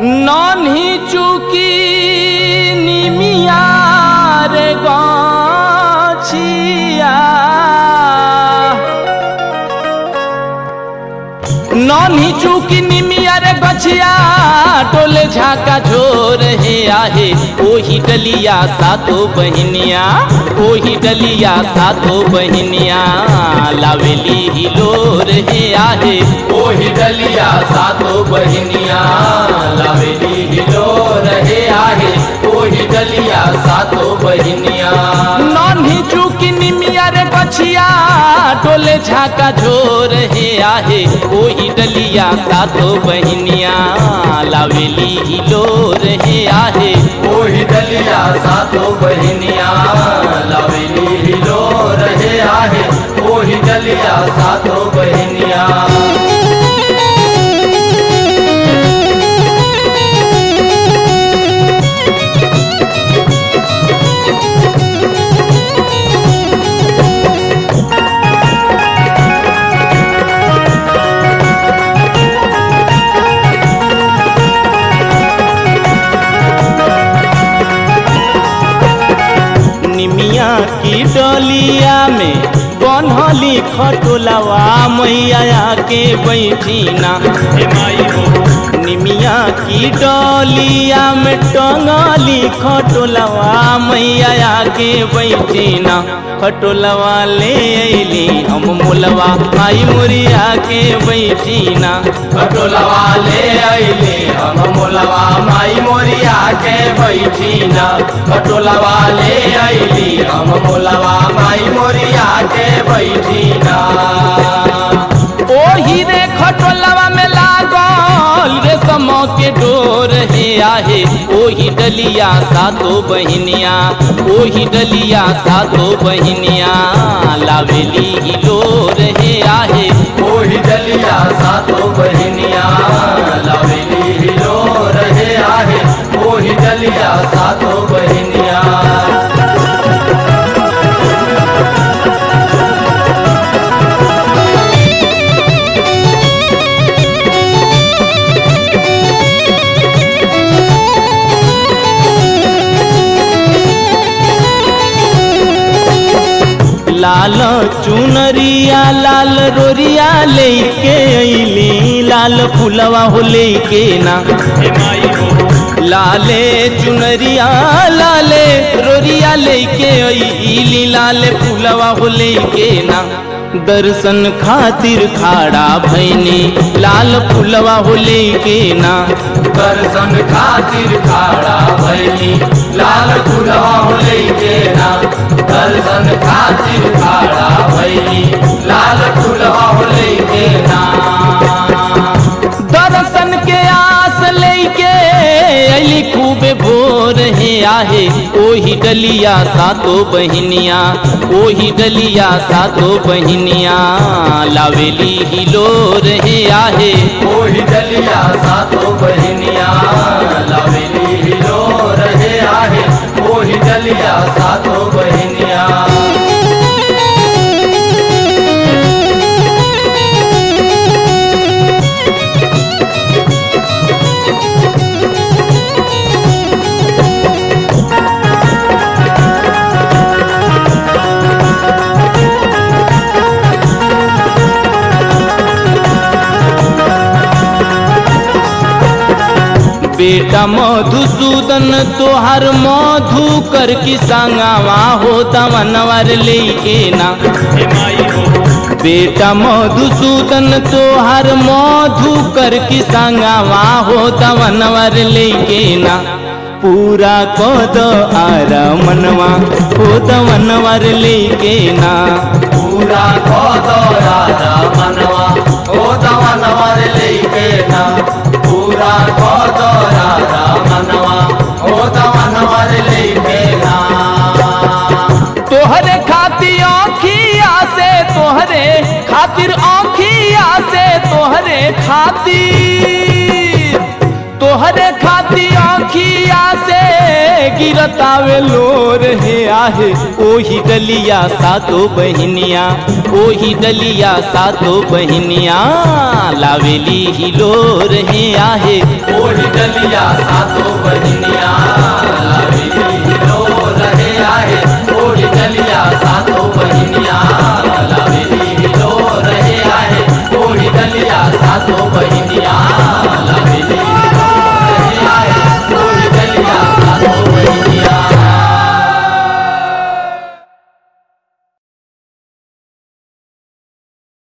नन्ही चुकी निमिया रे गछिया नन्ही चुकी निमिया रे गछिया टोले झाका झोर हे आहे ओही डलिया सातो बहनिया ओही डलिया सातो बहनिया लावेली हिलोर हे आहे ओही डलिया सातो बहनिया लावेली हिलोर हे आहे ओही डलिया सातो बहनिया नन्ही चुकी निमिया रे गछिया टोले झाका झोर हे आहे ओही डलिया सातो बहनिया लावेली हिलोर हे आहे ओही डलिया सातो बहनिया लावेली हिलोर हे आहे ओही डलिया सातो बहनिया निमिया की डलिया में बनहली खटोलवा मैया के बैठीना निमिया की डलिया में टंगली खटोलवा मैया के बैठीना खटोलवा ले अली हम मोलवा माई मोरिया के बैठीना खटोलवा ले अली हम मोलवा माई मोरिया के बैठीना खटोलवा ले अली हम मोलवा माई मोरिया के बैठीना ओही रे खटोलवा में लागल रेशम के डोर हे आहे ओही डलिया सातो बहनिया ओही डलिया सातो बहनिया लावेली हिलोर हे आहे ओही डलिया सातो बहनिया लावेली हिलोर हे आहे ओही डलिया सातो बहनिया लाल चुनरिया लाल रोरिया लेके अइली लाल फुलवा हो लेके ना लाले चुनरिया लाले रोरिया लेके अइली लाल फुलवा हो लेके ना दर्शन खातिर खाड़ा भैनी लाल फुलवा हो लेके ना दर्शन खातिर खाड़ा भैनी लाल फुलवा हो लेके ना दर्शन खातिर खाड़ा भैनी लाल फुलवा हो लेके ना दर्शन के आस लेके अली खूबे भोर हे आहे ओही डलिया सातो बहनिया ओही डलिया सातो बहनिया लावेली हिलोर हे आहे ओही डलिया सातो बहनिया लावेली हिलोर हे आहे ओही डलिया सातो बहनिया बेटा मधुसूदन तोहर मधु कर की संगवा होता मनवर लेके ना बेटा मधुसूदन तोहर मधु कर की संगवा होता मनवर लेके ना पूरा कद आरा मनवा होता मनवर लेके ना पूरा कद आरा मनवा होता मनवर लेके ना पूरा कद आरा मनवा होता मनवर लेके ना तोहरे खातिर आँखिया से तोहरे खातिर आँखिया से तोहरे खातिर तोहरे खाती आँखिया से गिरतावे लोर हे आहे। ओही डलिया सातो बहिनिया, ओही डलिया सातो बहिनिया लावेली ही लोर हे आहे। ओही डलिया सातो बहिनिया लावेली ही लोर हे आहे। ओही डलिया सातो बहिनिया लावेली ही लोर हे आहे। ओही डलिया सातो बहिनिया